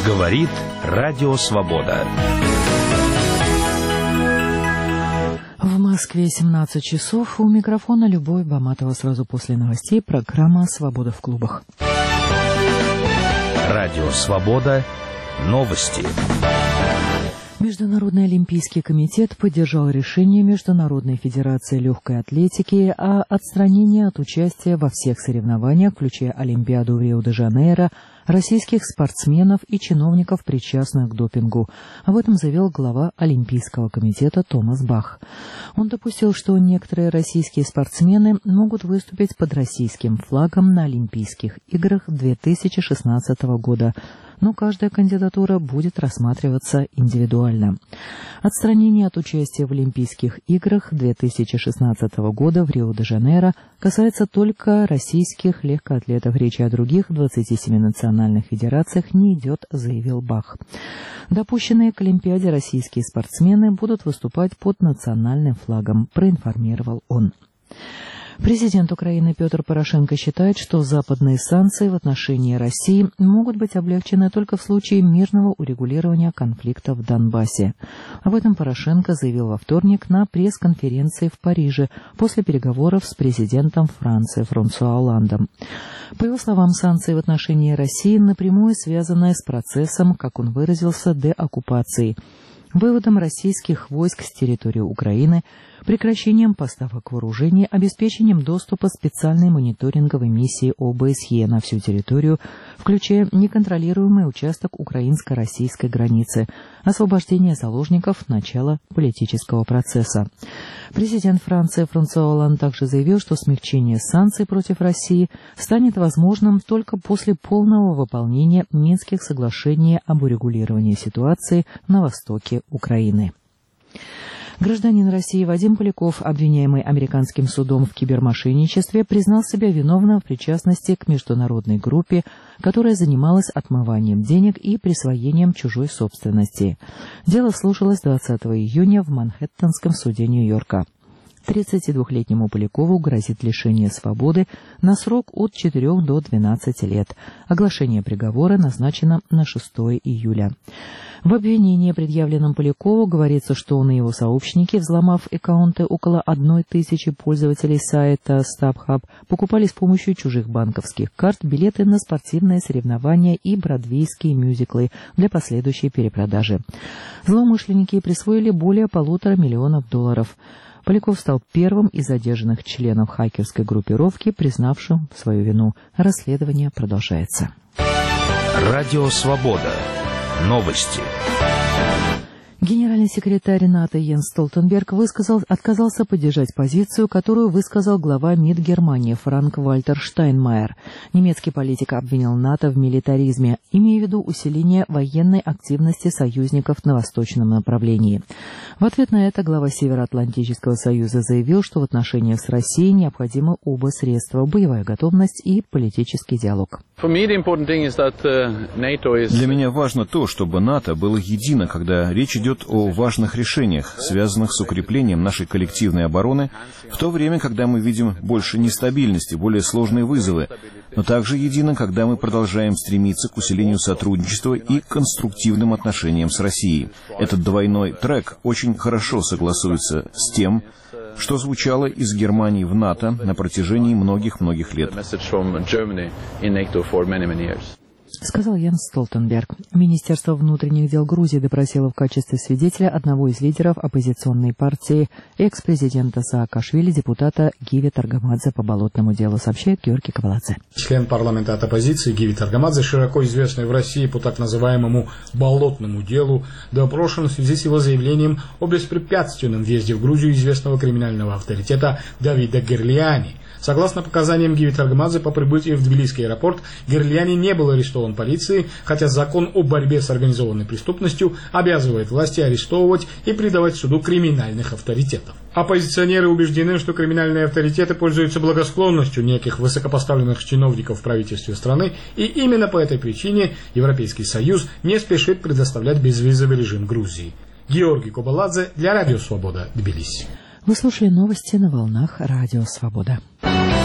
Говорит Радио Свобода. В Москве 17 часов. У микрофона Любовь Баматова. Сразу после новостей программа «Свобода в клубах». Радио Свобода. Новости. Международный олимпийский комитет поддержал решение Международной федерации легкой атлетики о отстранении от участия во всех соревнованиях, включая Олимпиаду в Рио-де-Жанейро, российских спортсменов и чиновников, причастных к допингу. Об этом заявил глава Олимпийского комитета Томас Бах. Он допустил, что некоторые российские спортсмены могут выступить под российским флагом на Олимпийских играх 2016 года, но каждая кандидатура будет рассматриваться индивидуально. Отстранение от участия в Олимпийских играх 2016 года в Рио-де-Жанейро касается только российских легкоатлетов. Речи о других 27 национальных федерациях не идет, заявил Бах. Допущенные к Олимпиаде российские спортсмены будут выступать под национальным флагом, проинформировал он. Президент Украины Петр Порошенко считает, что западные санкции в отношении России могут быть облегчены только в случае мирного урегулирования конфликта в Донбассе. Об этом Порошенко заявил во вторник на пресс-конференции в Париже после переговоров с президентом Франции Франсуа Олландом. По его словам, санкции в отношении России напрямую связаны с процессом, как он выразился, деоккупации, выводом российских войск с территории Украины, прекращением поставок вооружений, обеспечением доступа специальной мониторинговой миссии ОБСЕ на всю территорию, включая неконтролируемый участок украинско-российской границы, освобождение заложников, начало политического процесса. Президент Франции Франсуа Олланд также заявил, что смягчение санкций против России станет возможным только после полного выполнения Минских соглашений об урегулировании ситуации на востоке Украины. Гражданин России Вадим Поляков, обвиняемый американским судом в кибермошенничестве, признал себя виновным в причастности к международной группе, которая занималась отмыванием денег и присвоением чужой собственности. Дело слушалось 20 июня в Манхэттенском суде Нью-Йорка. 32-летнему Полякову грозит лишение свободы на срок от 4 до 12 лет. Оглашение приговора назначено на 6 июля. В обвинении, предъявленном Полякову, говорится, что он и его сообщники, взломав аккаунты около 1000 пользователей сайта StubHub, покупали с помощью чужих банковских карт билеты на спортивные соревнования и бродвейские мюзиклы для последующей перепродажи. Злоумышленники присвоили более $1,5 миллиона. Поляков стал первым из задержанных членов хакерской группировки, признавшим свою вину. Расследование продолжается. Радио Свобода. Новости. Генеральный секретарь НАТО Йенс Столтенберг отказался поддержать позицию, которую высказал глава МИД Германии Франк-Вальтер Штайнмайер. Немецкий политик обвинил НАТО в милитаризме, имея в виду усиление военной активности союзников на восточном направлении. В ответ на это глава Североатлантического союза заявил, что в отношениях с Россией необходимы оба средства – боевая готовность и политический диалог. Для меня важно то, чтобы НАТО было едино, когда речь идет о важных решениях, связанных с укреплением нашей коллективной обороны, в то время, когда мы видим больше нестабильности, более сложные вызовы, но также едино, когда мы продолжаем стремиться к усилению сотрудничества и конструктивным отношениям с Россией. Этот двойной трек очень хорошо согласуется с тем, что звучало из Германии в НАТО на протяжении многих-многих лет. Сказал Йенс Столтенберг. Министерство внутренних дел Грузии допросило в качестве свидетеля одного из лидеров оппозиционной партии, экс-президента Саакашвили, депутата Гиви Таргамадзе по болотному делу, сообщает Георгий Коваладзе. Член парламента от оппозиции Гиви Таргамадзе, широко известный в России по так называемому болотному делу, допрошен в связи с его заявлением о беспрепятственном въезде в Грузию известного криминального авторитета Давида Герлиани. Согласно показаниям Гиви Таргамадзе, по прибытии в Тбилисский аэропорт Герлиани не был арестован полицией, хотя закон о борьбе с организованной преступностью обязывает власти арестовывать и предавать суду криминальных авторитетов. Оппозиционеры убеждены, что криминальные авторитеты пользуются благосклонностью неких высокопоставленных чиновников в правительстве страны, и именно по этой причине Европейский Союз не спешит предоставлять безвизовый режим Грузии. Георгий Коваладзе для Радио Свобода, Тбилиси. Вы слушали новости на волнах Радио Свобода.